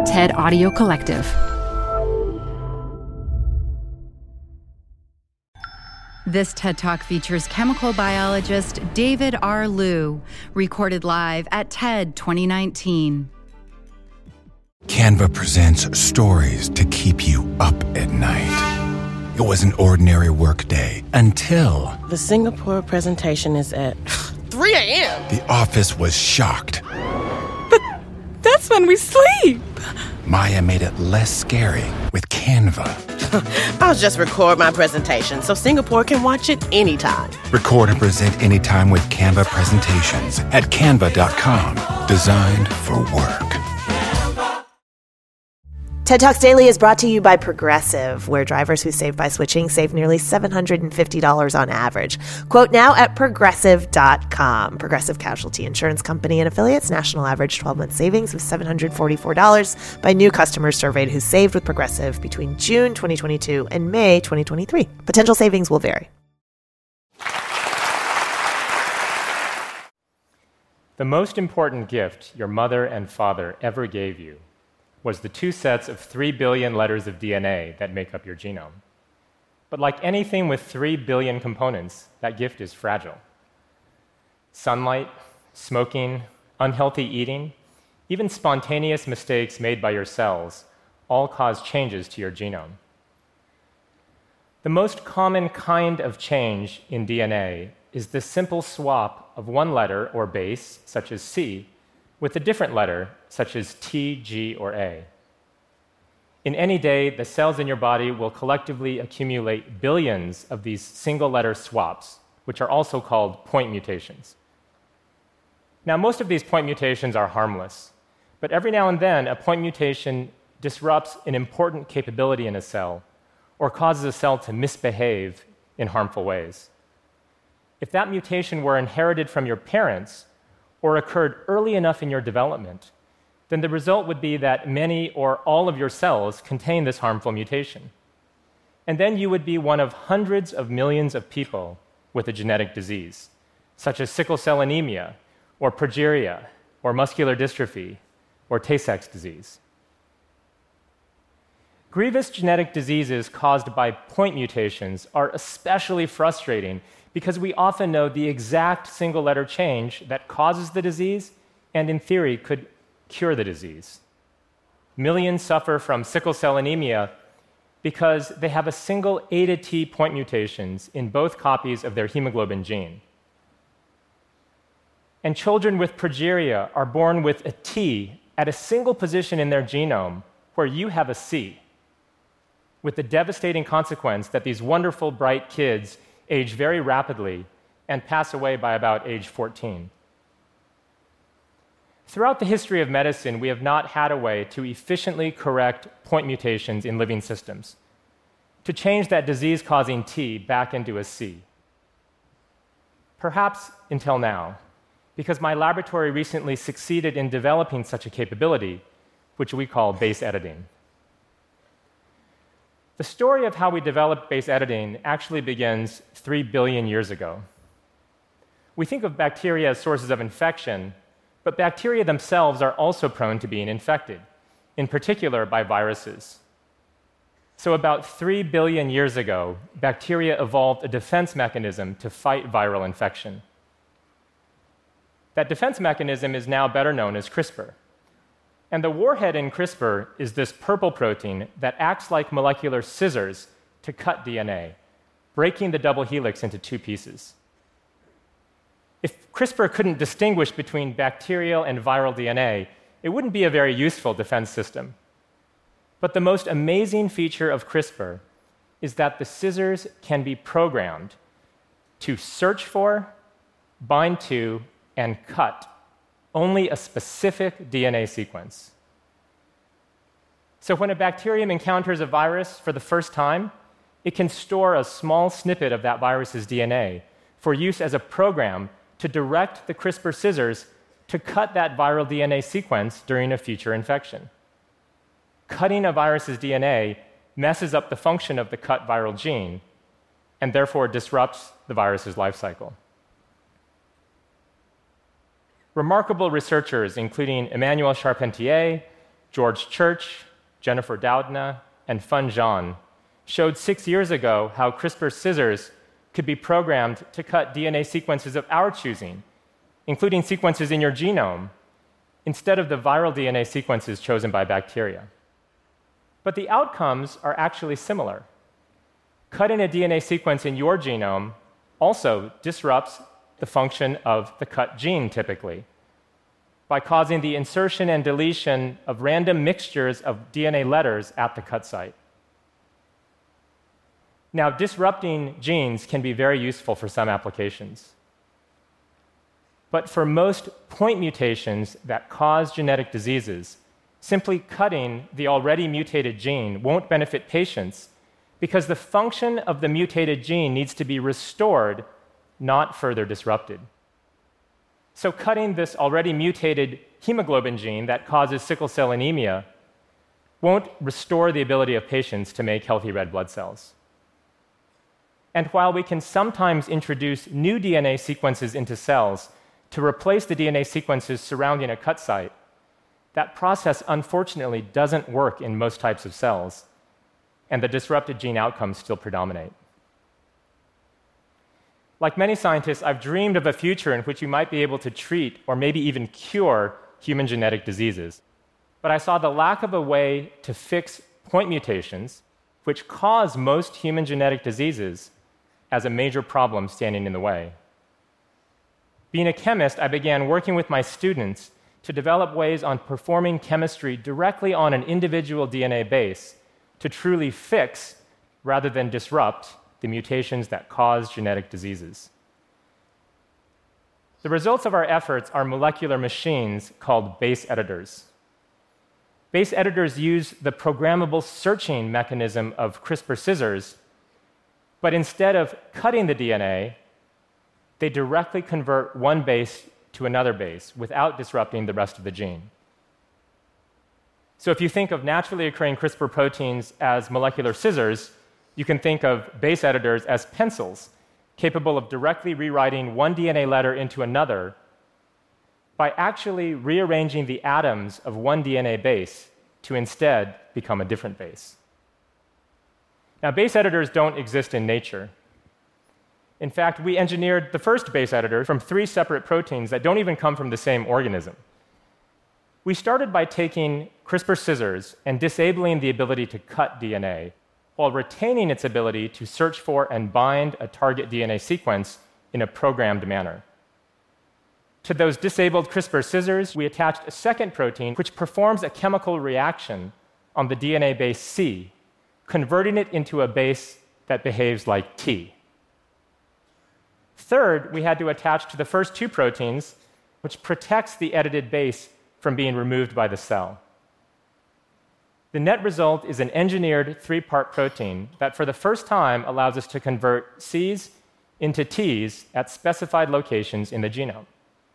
TED Audio Collective. This TED Talk features chemical biologist David R. Liu, recorded live at TED 2019. Canva presents stories to keep you up at night. It was an ordinary workday until... The Singapore presentation is at 3 a.m. The office was shocked. But that's when we sleep. Maya made it less scary with Canva. I'll just record my presentation so Singapore can watch it anytime. Record and present anytime with Canva presentations at canva.com. Designed for work. TED Talks Daily is brought to you by Progressive, where drivers who save by switching save nearly $750 on average. Quote now at Progressive.com. Progressive Casualty Insurance Company and affiliates. National average 12-month savings of $744 by new customers surveyed who saved with Progressive between June 2022 and May 2023. Potential savings will vary. The most important gift your mother and father ever gave you was the 2 sets of 3 billion letters of DNA that make up your genome. But like anything with 3 billion components, that gift is fragile. Sunlight, smoking, unhealthy eating, even spontaneous mistakes made by your cells all cause changes to your genome. The most common kind of change in DNA is the simple swap of one letter or base, such as C, with a different letter, such as T, G, or A. In any day, the cells in your body will collectively accumulate billions of these single-letter swaps, which are also called point mutations. Now, most of these point mutations are harmless, but every now and then, a point mutation disrupts an important capability in a cell or causes a cell to misbehave in harmful ways. If that mutation were inherited from your parents, or occurred early enough in your development, then the result would be that many or all of your cells contain this harmful mutation. And then you would be one of hundreds of millions of people with a genetic disease, such as sickle cell anemia, or progeria, or muscular dystrophy, or Tay-Sachs disease. Grievous genetic diseases caused by point mutations are especially frustrating because we often know the exact single-letter change that causes the disease and, in theory, could cure the disease. Millions suffer from sickle cell anemia because they have a single A to T point mutations in both copies of their hemoglobin gene. And children with progeria are born with a T at a single position in their genome where you have a C, with the devastating consequence that these wonderful, bright kids age very rapidly and pass away by about age 14. Throughout the history of medicine, we have not had a way to efficiently correct point mutations in living systems, to change that disease-causing T back into a C. Perhaps until now, because my laboratory recently succeeded in developing such a capability, which we call base editing. The story of how we developed base editing actually begins 3 billion years ago. We think of bacteria as sources of infection, but bacteria themselves are also prone to being infected, in particular by viruses. So about 3 billion years ago, bacteria evolved a defense mechanism to fight viral infection. That defense mechanism is now better known as CRISPR. And the warhead in CRISPR is this purple protein that acts like molecular scissors to cut DNA, breaking the double helix into 2 pieces. If CRISPR couldn't distinguish between bacterial and viral DNA, it wouldn't be a very useful defense system. But the most amazing feature of CRISPR is that the scissors can be programmed to search for, bind to, and cut only a specific DNA sequence. So when a bacterium encounters a virus for the first time, it can store a small snippet of that virus's DNA for use as a program to direct the CRISPR scissors to cut that viral DNA sequence during a future infection. Cutting a virus's DNA messes up the function of the cut viral gene and therefore disrupts the virus's life cycle. Remarkable researchers, including Emmanuelle Charpentier, George Church, Jennifer Doudna, and Fun Zhan showed 6 years ago how CRISPR scissors could be programmed to cut DNA sequences of our choosing, including sequences in your genome, instead of the viral DNA sequences chosen by bacteria. But the outcomes are actually similar. Cutting a DNA sequence in your genome also disrupts the function of the cut gene, typically, by causing the insertion and deletion of random mixtures of DNA letters at the cut site. Now, disrupting genes can be very useful for some applications. But for most point mutations that cause genetic diseases, simply cutting the already mutated gene won't benefit patients because the function of the mutated gene needs to be restored, not further disrupted. So cutting this already mutated hemoglobin gene that causes sickle cell anemia won't restore the ability of patients to make healthy red blood cells. And while we can sometimes introduce new DNA sequences into cells to replace the DNA sequences surrounding a cut site, that process unfortunately doesn't work in most types of cells, and the disrupted gene outcomes still predominate. Like many scientists, I've dreamed of a future in which we might be able to treat or maybe even cure human genetic diseases. But I saw the lack of a way to fix point mutations, which cause most human genetic diseases, as a major problem standing in the way. Being a chemist, I began working with my students to develop ways on performing chemistry directly on an individual DNA base to truly fix, rather than disrupt, the mutations that cause genetic diseases. The results of our efforts are molecular machines called base editors. Base editors use the programmable searching mechanism of CRISPR scissors, but instead of cutting the DNA, they directly convert one base to another base without disrupting the rest of the gene. So if you think of naturally occurring CRISPR proteins as molecular scissors, you can think of base editors as pencils, capable of directly rewriting one DNA letter into another by actually rearranging the atoms of one DNA base to instead become a different base. Now, base editors don't exist in nature. In fact, we engineered the first base editor from 3 separate proteins that don't even come from the same organism. We started by taking CRISPR scissors and disabling the ability to cut DNA, while retaining its ability to search for and bind a target DNA sequence in a programmed manner. To those disabled CRISPR scissors, we attached a second protein which performs a chemical reaction on the DNA base C, converting it into a base that behaves like T. Third, we had to attach to the first 2 proteins, which protects the edited base from being removed by the cell. The net result is an engineered 3-part protein that for the first time allows us to convert Cs into Ts at specified locations in the genome.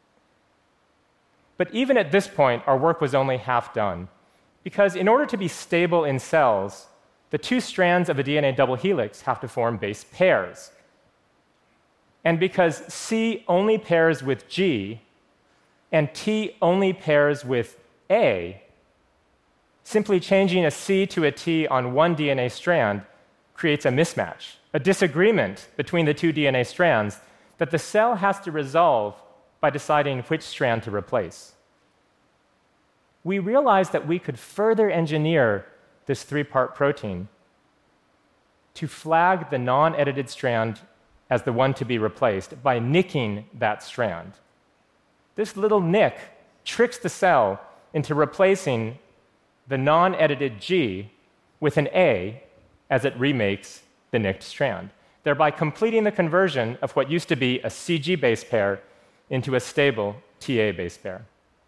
But even at this point, our work was only half done, because in order to be stable in cells, the 2 strands of a DNA double helix have to form base pairs. And because C only pairs with G, and T only pairs with A, simply changing a C to a T on one DNA strand creates a mismatch, a disagreement between the 2 DNA strands that the cell has to resolve by deciding which strand to replace. We realized that we could further engineer this 3-part protein to flag the non-edited strand as the one to be replaced by nicking that strand. This little nick tricks the cell into replacing the non-edited G with an A as it remakes the nicked strand, thereby completing the conversion of what used to be a CG base pair into a stable TA base pair.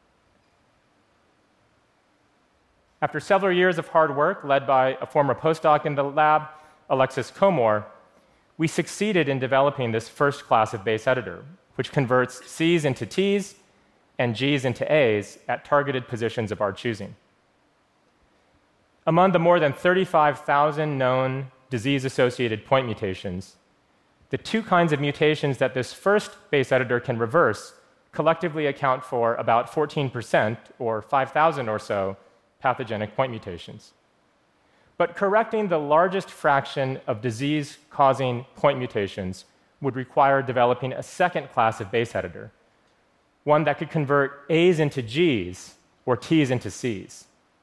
After several years of hard work led by a former postdoc in the lab, Alexis Comor, we succeeded in developing this first class of base editor, which converts Cs into Ts and Gs into As at targeted positions of our choosing. Among the more than 35,000 known disease-associated point mutations, the 2 kinds of mutations that this first base editor can reverse collectively account for about 14%, or 5,000 or so, pathogenic point mutations. But correcting the largest fraction of disease-causing point mutations would require developing a second class of base editor, one that could convert A's into G's or T's into C's.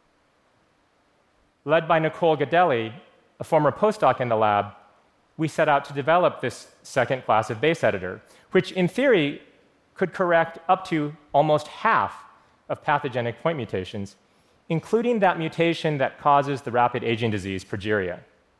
Led by Nicole Gadelli, a former postdoc in the lab, we set out to develop this second class of base editor, which in theory could correct up to almost half of pathogenic point mutations, including that mutation that causes the rapid aging disease progeria.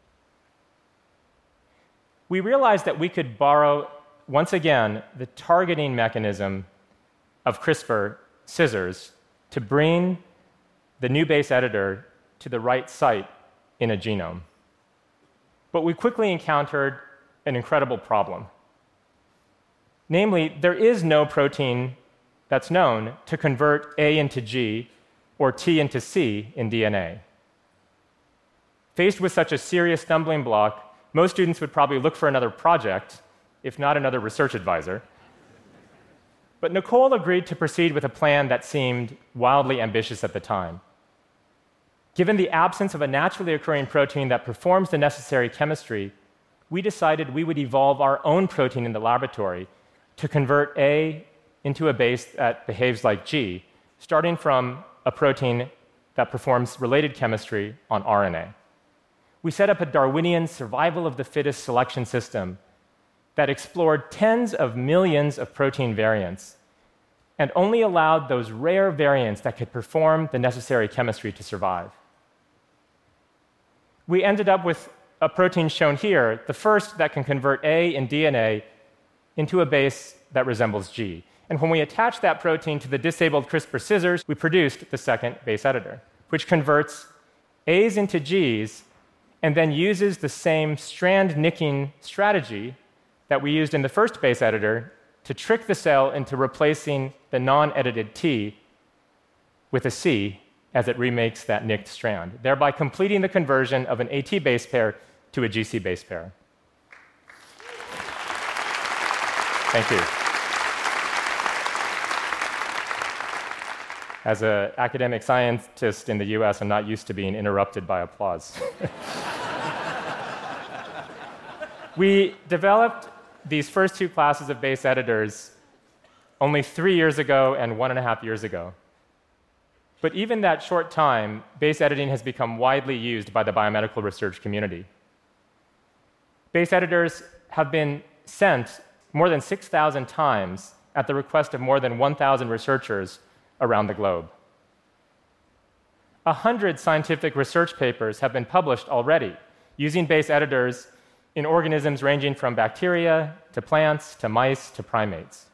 We realized that we could borrow, once again, the targeting mechanism of CRISPR scissors to bring the new base editor to the right site in a genome. But we quickly encountered an incredible problem. Namely, there is no protein that's known to convert A into G or T into C in DNA. Faced with such a serious stumbling block, most students would probably look for another project, if not another research advisor. But Nicole agreed to proceed with a plan that seemed wildly ambitious at the time. Given the absence of a naturally occurring protein that performs the necessary chemistry, we decided we would evolve our own protein in the laboratory to convert A into a base that behaves like G, starting from a protein that performs related chemistry on RNA. We set up a Darwinian survival of the fittest selection system that explored tens of millions of protein variants and only allowed those rare variants that could perform the necessary chemistry to survive. We ended up with a protein shown here, the first that can convert A in DNA into a base that resembles G. And when we attached that protein to the disabled CRISPR scissors, we produced the second base editor, which converts A's into G's and then uses the same strand nicking strategy that we used in the first base editor to trick the cell into replacing the non-edited T with a C as it remakes that nicked strand, thereby completing the conversion of an AT base pair to a GC base pair. Thank you. As an academic scientist in the US, I'm not used to being interrupted by applause. We developed these first two classes of base editors only 3 years ago and 1.5 years ago. But even that short time, base editing has become widely used by the biomedical research community. Base editors have been sent more than 6,000 times at the request of more than 1,000 researchers around the globe. 100 scientific research papers have been published already using base editors in organisms ranging from bacteria to plants to mice to primates.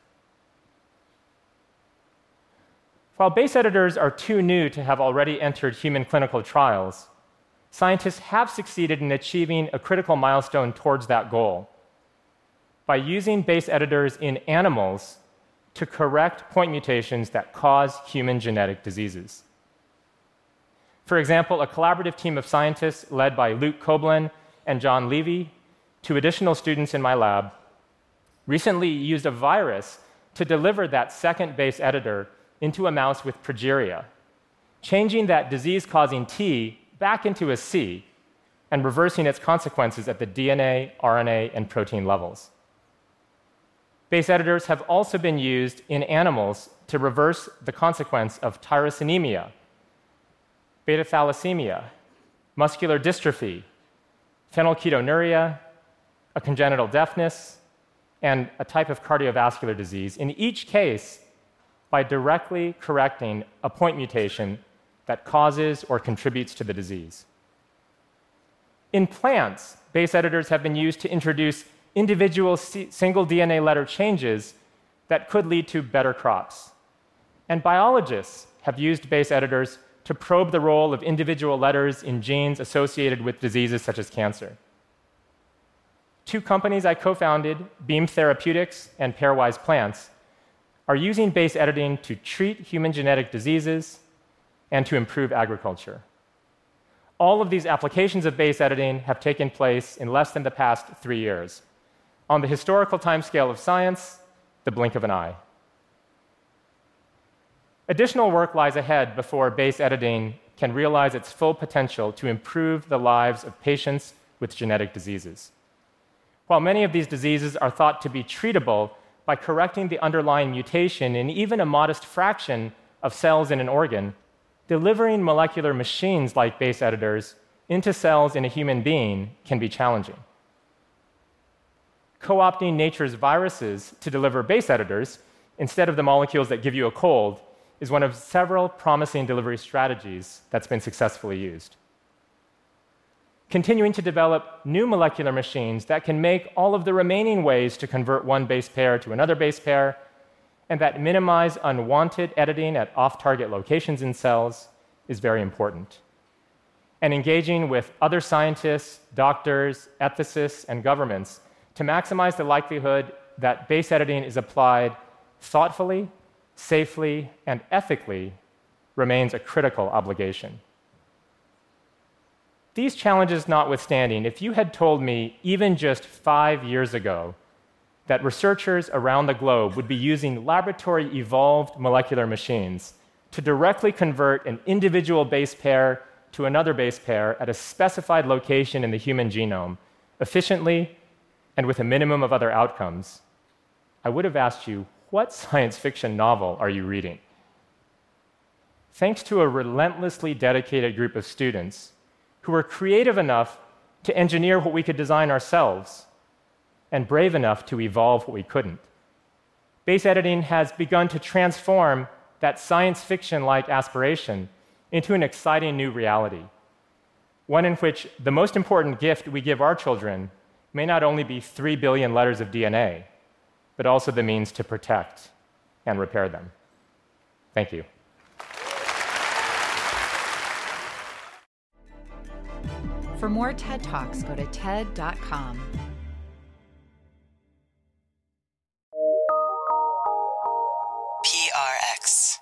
While base editors are too new to have already entered human clinical trials, scientists have succeeded in achieving a critical milestone towards that goal by using base editors in animals to correct point mutations that cause human genetic diseases. For example, a collaborative team of scientists led by Luke Koblin and John Levy, two additional students in my lab, recently used a virus to deliver that second base editor into a mouse with progeria, changing that disease-causing T back into a C and reversing its consequences at the DNA, RNA, and protein levels. Base editors have also been used in animals to reverse the consequence of tyrosinemia, beta thalassemia, muscular dystrophy, phenylketonuria, a congenital deafness, and a type of cardiovascular disease, in each case by directly correcting a point mutation that causes or contributes to the disease. In plants, base editors have been used to introduce individual single DNA letter changes that could lead to better crops. And biologists have used base editors to probe the role of individual letters in genes associated with diseases such as cancer. Two companies I co-founded, Beam Therapeutics and Pairwise Plants, are using base editing to treat human genetic diseases and to improve agriculture. All of these applications of base editing have taken place in less than the past 3 years. On the historical timescale of science, the blink of an eye. Additional work lies ahead before base editing can realize its full potential to improve the lives of patients with genetic diseases. While many of these diseases are thought to be treatable by correcting the underlying mutation in even a modest fraction of cells in an organ, delivering molecular machines like base editors into cells in a human being can be challenging. Co-opting nature's viruses to deliver base editors instead of the molecules that give you a cold is one of several promising delivery strategies that's been successfully used. Continuing to develop new molecular machines that can make all of the remaining ways to convert one base pair to another base pair, and that minimize unwanted editing at off-target locations in cells is very important. And engaging with other scientists, doctors, ethicists, and governments to maximize the likelihood that base editing is applied thoughtfully, safely, and ethically remains a critical obligation. These challenges notwithstanding, if you had told me even just 5 years ago that researchers around the globe would be using laboratory-evolved molecular machines to directly convert an individual base pair to another base pair at a specified location in the human genome efficiently and with a minimum of other outcomes, I would have asked you, what science fiction novel are you reading? Thanks to a relentlessly dedicated group of students who were creative enough to engineer what we could design ourselves and brave enough to evolve what we couldn't, base editing has begun to transform that science fiction-like aspiration into an exciting new reality, one in which the most important gift we give our children may not only be 3 billion letters of DNA, but also the means to protect and repair them. Thank you. For more TED Talks, go to TED.com. PRX.